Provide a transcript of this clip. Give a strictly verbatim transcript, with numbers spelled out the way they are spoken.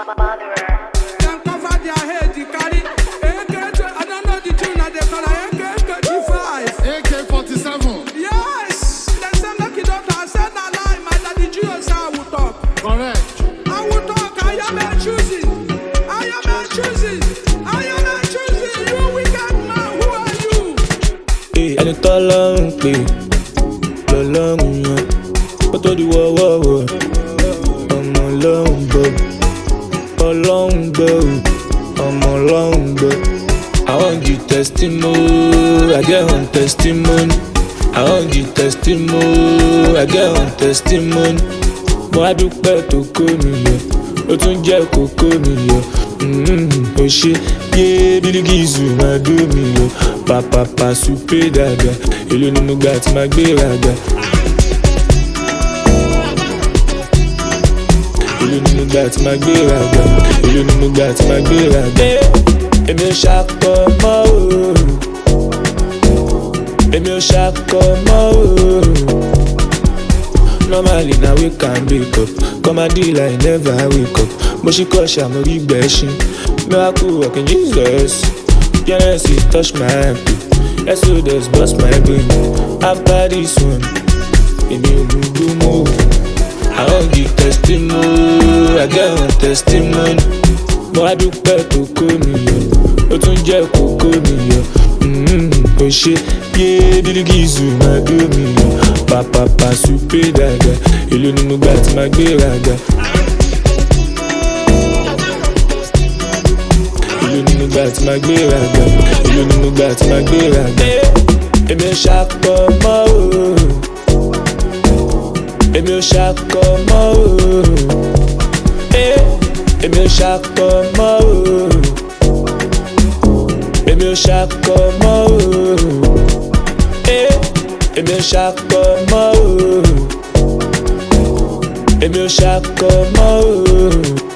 Can cover their head, the carry A K. I don't know the tune that they call A K forty-five. A K forty-seven. Yes, they say make it up. I said na lie, my daddy Gio say I will talk. Correct. I will talk. I am a choosing. I am a choosing. I am a choosing. You wicked man, who are you? Ẹni tọ́lọ́run pè lọ́lọ́run yan kó tó di wọ́wọ́wọ́ ọmọ ọlọ́run gbọ́ ọlọ́run gbọ́ ọmọ ọlọ́run gbọ́. I want the testimony, I get one testimony. I want the testimony, I get one testimony. Mo á dúpẹ́ tó kó mi yọ, ó tún jẹ́ kókó mi yọ. Ó ṣe yé bílíkìsù máa dó mi yọ. Pàpàpà súpé dàgbà, èló ni mo gbà tí máa gbéra gbà. Èló ni mo gbà tí máa gbéra gbà. Èló ni mo gbà tí máa gbéra gbà. Èmi ò ṣakọ mọ́ o. Èmi ò ṣakọ mọ́ o. Normally na wake and wake up. Come and deal I never wake up. Mo ṣì kọ́ ṣàmórí gbẹ̀ṣin. Miracle working Jesus. Genesis touch my ankle. Exodus bust my brain. After this one, èmi ò gbogbo mọ́ o. I want the testimony, I get one testimony. Mo á dúpẹ́ tó kó mi yọ, ó tún jẹ́ kókó mi yọ. Ó ṣe yé bílíkìsù máa dó mi yọ. Pàpàpà súpé dàgbà, èló ni mo gbà tí máa gbéra gbà. Èló ni mo gbà tí máa gbéra gbà. Èló ni mo gbà tí máa gbéra gbà. Èmi ò ṣakọ mọ́ o. Èmi ò ṣakọ mọ́ o. Èmi ò ṣakọ mọ́ o. Èmi ò ṣakọ mọ́ o. Èmi ò ṣakọ mọ́ o. Èmi ò ṣakọ mọ́ o.